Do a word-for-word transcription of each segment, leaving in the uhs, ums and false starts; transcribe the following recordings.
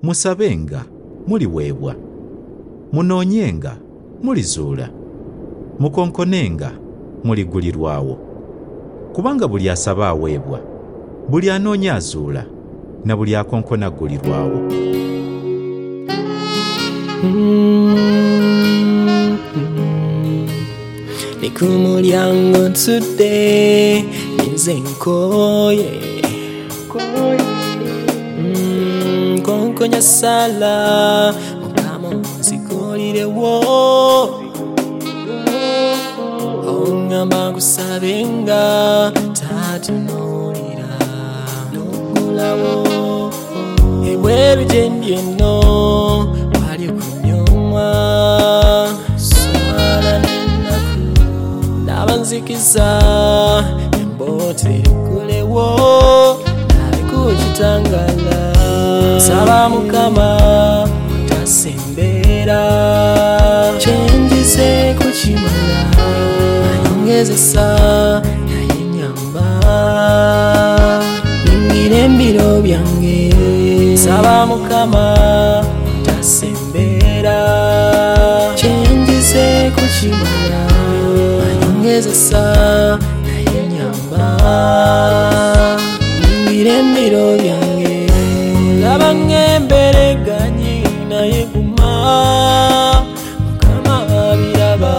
musabenga muliweebwa, munoonyenga mulizuula, mukonkonenga muligulirwawo. Kubanga buli asaba aweebwa, buli anoonya azuula, na buli akonkona aggulirwawo. Ni ku mulyango nsudde nze nkoye, konkonya sala Mukama onzigolirewo, ongamba nkusabenga tatunuulira n'okulawo, ebwe bijendye nno wali kunyomwa swala n'ennaku n'abanzikiza emboota erikulewo nabikukitangala. Saba Mukama otasembeera kyenjize kukimala, ayongezesa naye nyamba ningira embiro byange. Saba Mukama otasembeera kyenjize kukimala, ayongezesa naye nyamba ningira embiro byange. Laba ngembereganyi naye guma Mukama abiraba,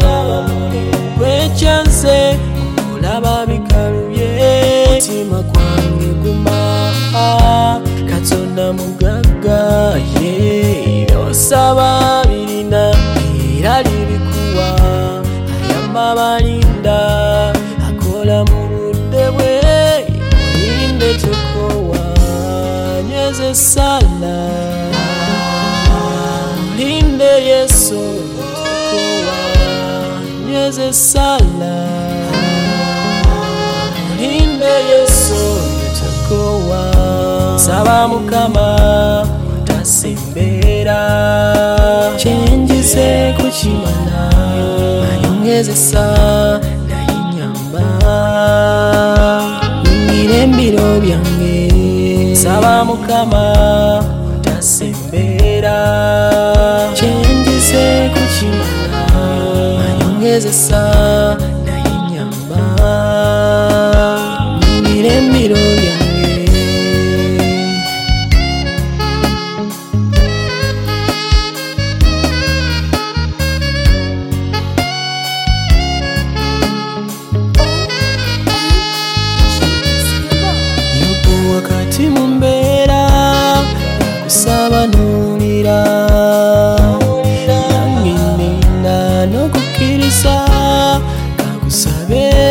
kwekyanze okulaba bikalubye, mutima gwange guma Katonda mugagga, ye byosaba birina era libikuwa, ayamba balinda akola mu budde bwe, mulinde kyokowa nyeze sala, mulinde Yesu kyokowa nyeze sala, mulinde Yesu kyokowa. Saba Mukama otasembeera kyenjize kukimala, ayongezesa naye nyamba ningira embiro byange. Saba Mukama otasembeera kyenjize kukimala, ayongezesa naye nyamba ningira embiro byange. Wakati mumbeera kusaba nulira, nange nina n'okukkiriza kakusabe